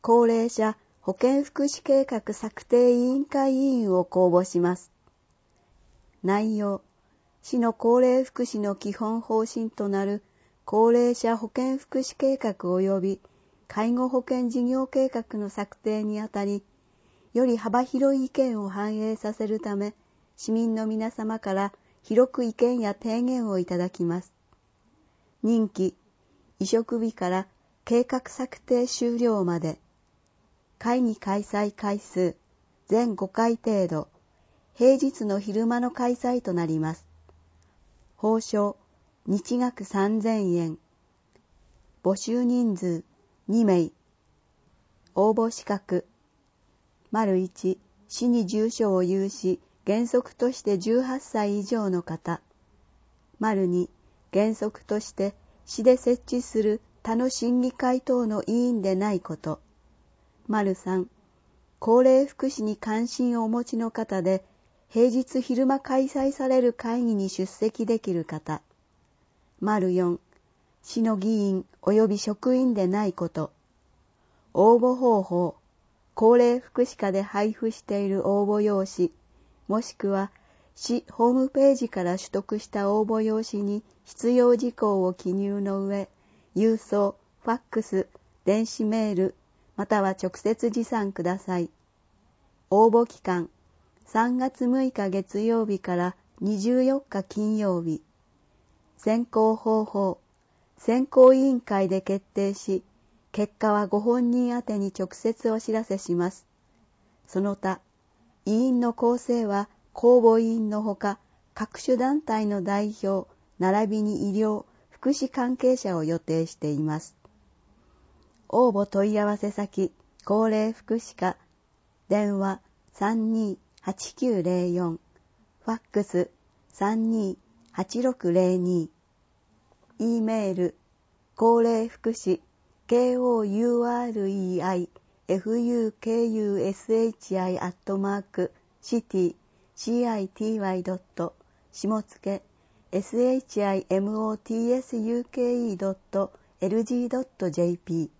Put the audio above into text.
高齢者保健福祉計画策定委員会委員を公募します。内容、市の高齢福祉の基本方針となる高齢者保健福祉計画及び介護保険事業計画の策定にあたり、より幅広い意見を反映させるため、市民の皆様から広く意見や提言をいただきます。任期、委嘱日から計画策定終了まで、会議開催回数、全5回程度、平日の昼間の開催となります。報奨、日額3000円。募集人数、2名。応募資格、1、市に住所を有し、原則として18歳以上の方。2、原則として市で設置する他の審議会等の委員でないこと。3、高齢福祉に関心をお持ちの方で、平日昼間開催される会議に出席できる方。4、市の議員及び職員でないこと。応募方法、高齢福祉課で配布している応募用紙、もしくは市ホームページから取得した応募用紙に必要事項を記入の上、郵送、ファックス、電子メール、または直接持参ください。応募期間、3月6日月曜日から24日金曜日。選考方法、選考委員会で決定し、結果はご本人宛てに直接お知らせします。その他、委員の構成は公募委員のほか、各種団体の代表、並びに医療、福祉関係者を予定しています。応募問い合わせ先、高齢福祉課、電話32-8904、ファックス32-8602、E メール、高齢福祉、kourei-fukushi@city.city.shimotsuke shimotsuke.lg.jp